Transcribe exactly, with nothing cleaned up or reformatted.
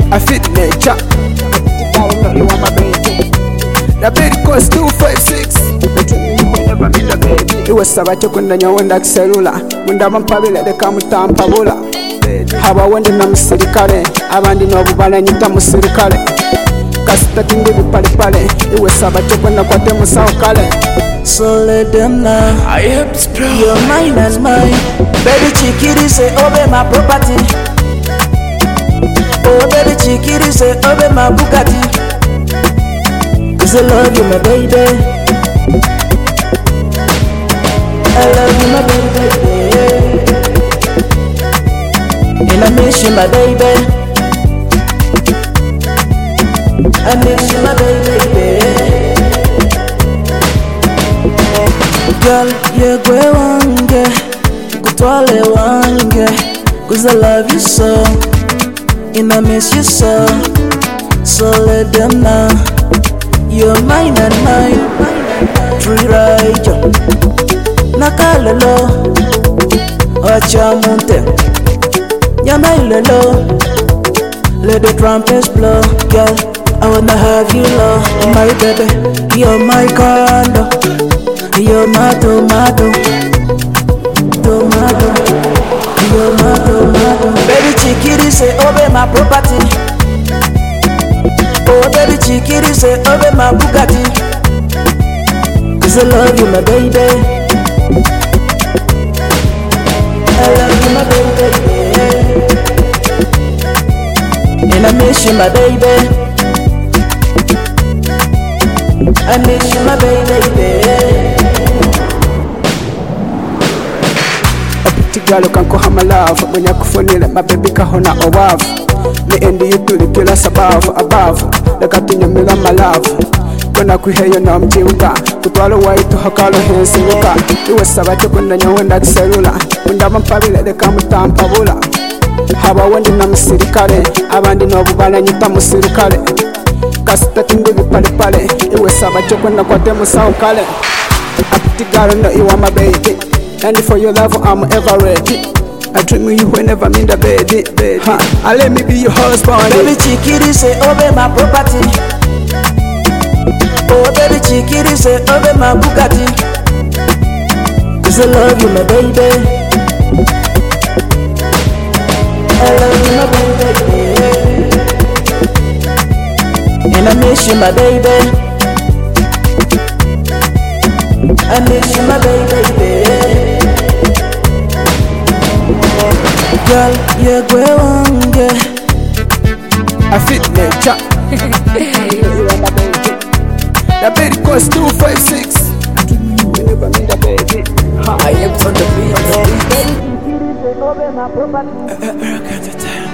I fit nature. You want my baby. The baby cost two five six. Never meet the baby. It was Sabacho Kundanya Wendak Cellular. When the Mampabila they come to Tampabula. Haba wende na musirikale abandi n'obubala nyita musirikale kasita tindi bipale pale iwe Sabacho kwenda kwate musawo kale. So let them know I am proud. You're mine and mine. Baby chikiri say obey my property. Oh baby chikiri say obey my Bugatti. Cause I love you my baby. I love you my baby. And I miss you my baby. I miss you my baby. Girl, you go wange, kutwale wange. Cause I love you so, and I miss you so. So let them know you're mine and mine. Tree ride, nakalelo, achamunte, yamailelo. Let the trumpets blow, girl. I wanna have you low, my baby. You're my condo. You're my tomato, tomato, you're my tomato. Baby chikiri say obey my property. Oh baby chikiri say obey my Bugatti. Cause I love you my baby. I love you my baby. And I miss you my baby. I miss you my baby. Girl, can call my love when you kufunile my baby kahona owav. Me and you to the killers above, above. The captain you mega my love. When I could hear your name, Jiuka, put all the way to Hakalo Hills. You was Sabacho Kundanya Wendak Cellular. When the Mampabila they come to Tampabula. Haba wende na musirikale abandi n'obubala nyita musirikale kasita tindi bipale pale iwe Sabacho kwenda kwate musawo kale. Apiti girl, no you are my baby. And for your love, I'm ever ready. I dream of you whenever I'm in the bed. bed. Huh. I let me be your husband. Baby chikiri say obey my property. Oh baby chikiri say obey my Bugatti. Cause I love you my baby. I love you my baby. And I miss you my baby. I miss you my baby. Girl, you go wange. I fit nature. The baby cost two five six. Whenever me the baby. I am on the beat. Baby, you say obey my property.